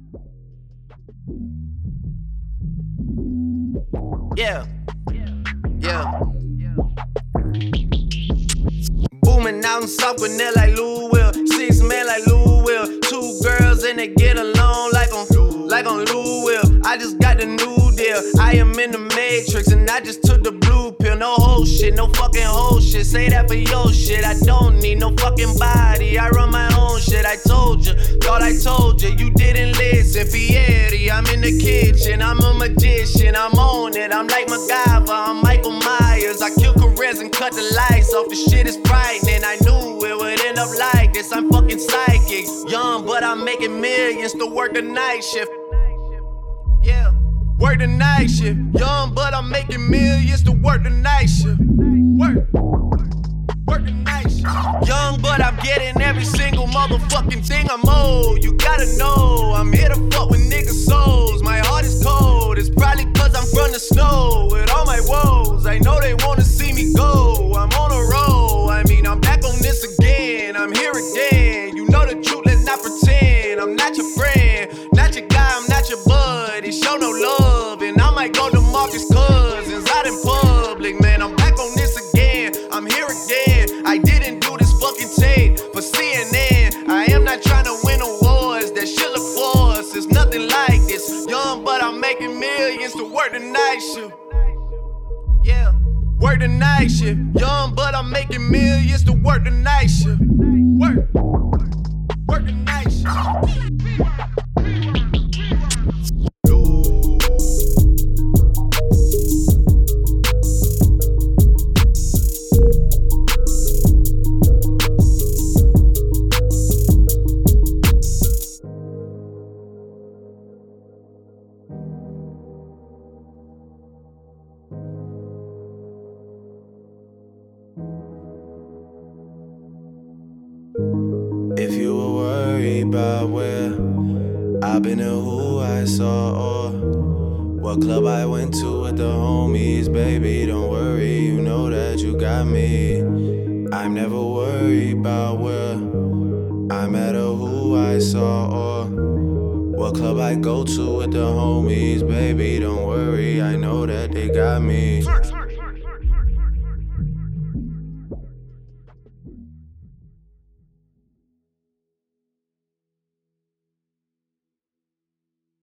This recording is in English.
Yeah, yeah. Booming out in South Gwinnett like Lou Will. 6 men like Lou Will. 2 girls and they get along like on Lou Will. I just got the new deal. I am in the Matrix and I just took the blue pill. No whole shit, no fucking whole shit. Say that for your shit. I don't need no fucking body. I run my own shit. I told you, thought I told you. You didn't listen. Fieri, I'm in the kitchen. I'm a magician. I'm on it. I'm like MacGyver. I'm Michael Myers. I kill Caress and cut the lights off. The shit is frightening. I knew it would end up like this. I'm fucking psychic. Young, but I'm making millions to work the night shift. Yeah, work the night shift. Young, but I'm making millions to work the night shift. Work the night shift. Young, but I'm getting every single motherfucking thing I'm owed. You gotta know, I'm here to fuck with niggas' souls. My heart is cold, it's probably cause I'm from the snow. With all my woes, I know they wanna see me go. I'm on a roll, I mean, I'm back on this again. I'm here again, you know the truth, let's not pretend. I'm not your friend, not your guy, I'm not your buddy. Show no love, and I might go to Marcus Cousins out in public. Man, I'm back on this again, I'm here again. I didn't do this fucking tape for CNN. I am not trying to win awards, that shit look for us. It's nothing like this. Young, but I'm making millions to work the night shift. Yeah, work the night shift. Young, but I'm making millions to work the night shift. Work the night shift. If you were worried about where I've been and who I saw, or what club I went to with the homies, baby, don't worry, you know that you got me. I'm never worried about where I'm at or who I saw, or what club I go to with the homies, baby, don't worry, I know that they got me.